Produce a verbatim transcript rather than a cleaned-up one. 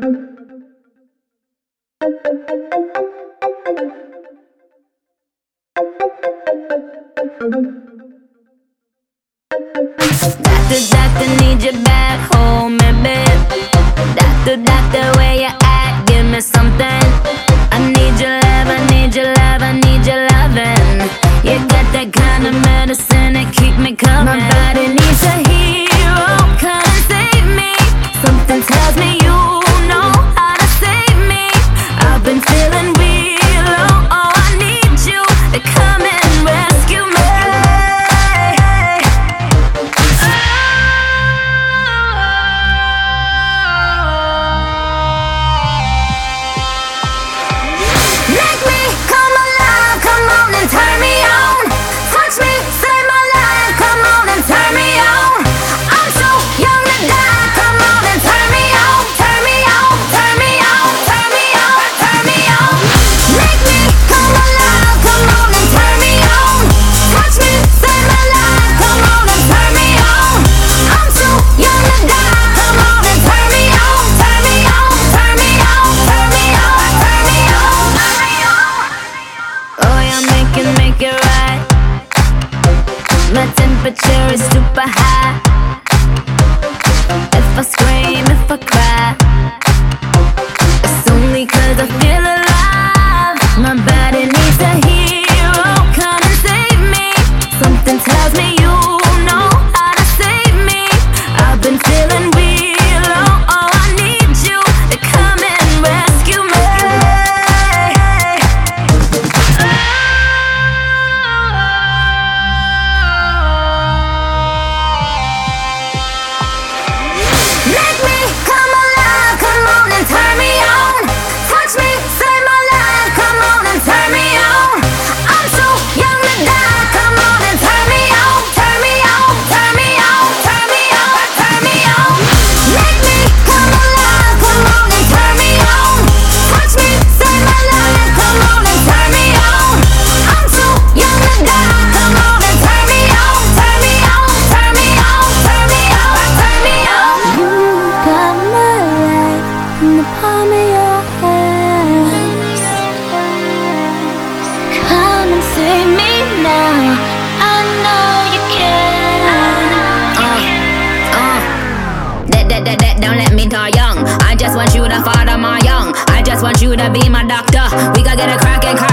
Doctor, doctor, need you back home, baby. Doctor, doctor, where you at? Give me something. I need your love, I need your love, I need your loving. You got that kind of medicine that keep me coming. My body needs a hero, come and save me. Something tells me you know how to save me. I've been feeling real low, oh, I need you to come and rescue me. Make me come alive, come on and turn me on. Touch me, save my life, come on and turn me on. I'm so young to die, come on and turn me on. Turn me on, turn me on, turn me on, turn me on. Make me come alive, come on and turn me on. Touch me, save my life, come on and turn me on. I'm so young to die, come on and turn me on. Turn me on, turn me on, turn me on, turn me on, turn me on. Oh, yeah, make it, make it right. My temperature is super high. If I scream, if I cry, it's only cause I feel alive. My body needs a hero, come and save me. Something tells me you know how to save me. I've been feeling real low, oh, I need you to come and rescue me. Make me come alive, come on and turn me on. Touch me, save my life, come on and turn me on. I'm so young to die, come on and turn me on. Turn me on, turn me on, turn me on, turn me on. Make me come alive, come on and turn me on. Touch me, save my life, come on and turn me on. I'm so young to die, come on and turn me on. Turn me on, turn me on, turn me on, turn me on. You got my life in the palm of your hand. Come and save me now. I know you can. Uh, uh. That, that, that, that, don't let me die young. I just want you to father my young. I just want you to be my doctor. We gotta get a crackin' car.